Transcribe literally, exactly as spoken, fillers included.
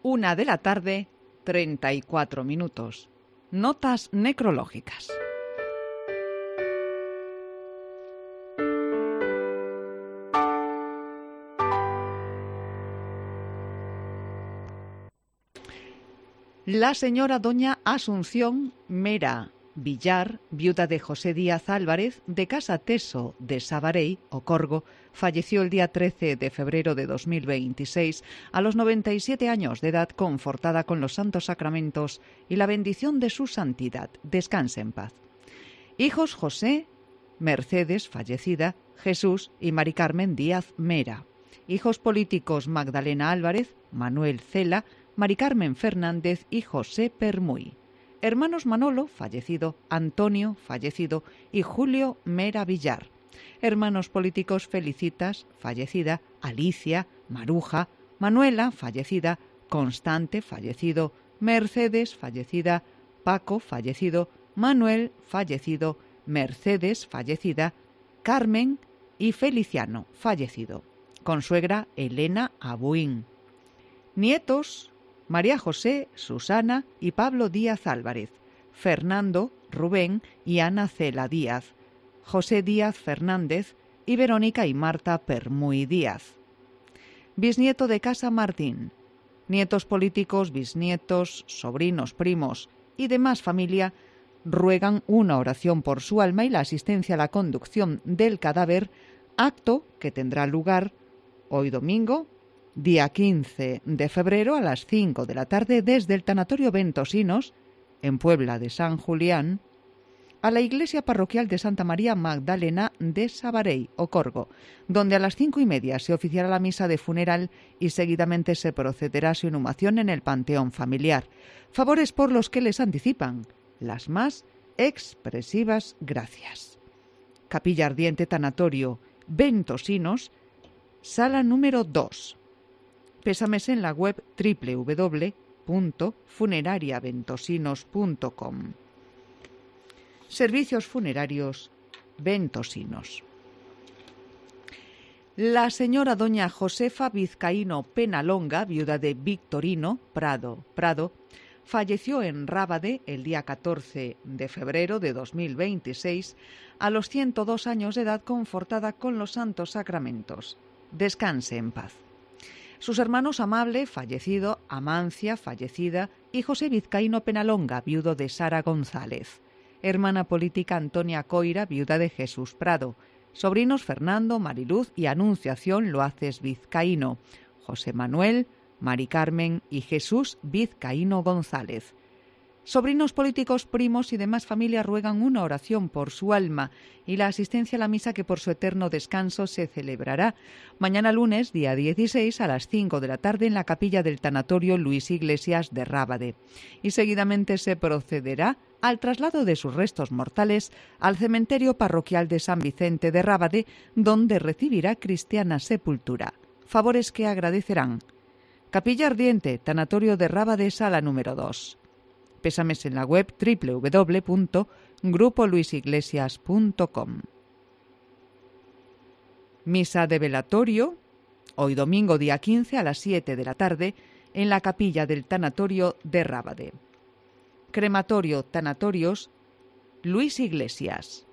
Una de la tarde, treinta y cuatro minutos. Notas necrológicas. La señora doña Asunción Mera Villar, viuda de José Díaz Álvarez, de Casa Teso de Sabarey, Ocorgo, falleció el día trece de febrero de dos mil veintiséis a los noventa y siete años de edad, confortada con los santos sacramentos y la bendición de su santidad. Descanse en paz. Hijos: José, Mercedes, fallecida, Jesús y Mari Carmen Díaz Mera. Hijos políticos: Magdalena Álvarez, Manuel Cela, Mari Carmen Fernández y José Permuy. Hermanos: Manolo, fallecido, Antonio, fallecido, y Julio Mera Villar. Hermanos políticos: Felicitas, fallecida, Alicia, Maruja, Manuela, fallecida, Constante, fallecido, Mercedes, fallecida, Paco, fallecido, Manuel, fallecido, Mercedes, fallecida, Carmen y Feliciano, fallecido. Consuegra: Elena Abuín. Nietos: María José, Susana y Pablo Díaz Álvarez, Fernando, Rubén y Ana Cela Díaz, José Díaz Fernández y Verónica y Marta Permuy Díaz. Bisnieto de Casa Martín. Nietos políticos, bisnietos, sobrinos, primos y demás familia ruegan una oración por su alma y la asistencia a la conducción del cadáver, acto que tendrá lugar hoy domingo, día quince de febrero, a las cinco de la tarde, desde el Tanatorio Ventosinos, en Puebla de San Julián, a la Iglesia Parroquial de Santa María Magdalena de Sabarey, Ocorgo, donde a las cinco y media se oficiará la misa de funeral y seguidamente se procederá a su inhumación en el panteón familiar. Favores por los que les anticipan las más expresivas gracias. Capilla Ardiente Tanatorio Ventosinos, sala número dos. Pésames en la web doble u doble u doble u punto funeraria ventosinos punto com. Servicios funerarios Ventosinos. La señora doña Josefa Vizcaíno Penalonga, viuda de Victorino Prado Prado, falleció en Rábade el día catorce de febrero de dos mil veintiséis a los ciento dos años de edad, confortada con los santos sacramentos. Descanse en paz. Sus hermanos: Amable, fallecido, Amancia, fallecida, y José Vizcaíno Penalonga, viudo de Sara González. Hermana política: Antonia Coira, viuda de Jesús Prado. Sobrinos: Fernando, Mariluz y Anunciación Loaces Vizcaíno, José Manuel, Mari Carmen y Jesús Vizcaíno González. Sobrinos políticos, primos y demás familia ruegan una oración por su alma y la asistencia a la misa, que por su eterno descanso se celebrará mañana lunes, día dieciséis, a las cinco de la tarde en la capilla del Tanatorio Luis Iglesias de Rábade, y seguidamente se procederá al traslado de sus restos mortales al cementerio parroquial de San Vicente de Rábade, donde recibirá cristiana sepultura. Favores que agradecerán: Capilla Ardiente Tanatorio de Rábade, sala número dos. Pésames en la web doble u doble u doble u punto grupo luis iglesias punto com. Misa de velatorio, hoy domingo día quince a las siete de la tarde, en la capilla del Tanatorio de Rábade. Crematorio Tanatorios Luis Iglesias.